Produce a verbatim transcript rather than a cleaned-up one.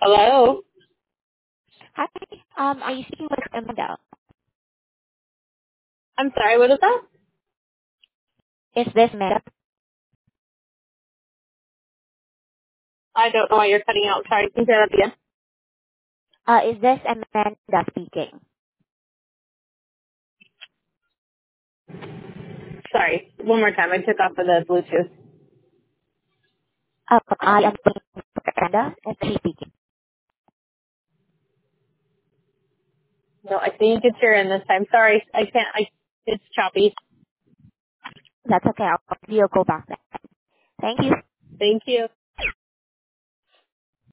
Hello? Hi. Um, are you speaking with Amanda? I'm sorry, what is that? Is this Amanda? I don't know why you're cutting out. Sorry, can you say that again? Uh, is this Amanda speaking? Sorry, one more time. I took off of the Bluetooth. Uh, I am looking for Amanda. Is she speaking? No, I think it's your end this time. Sorry, I can't. I It's choppy. That's okay. I'll give you a call back then. Thank you. Thank you.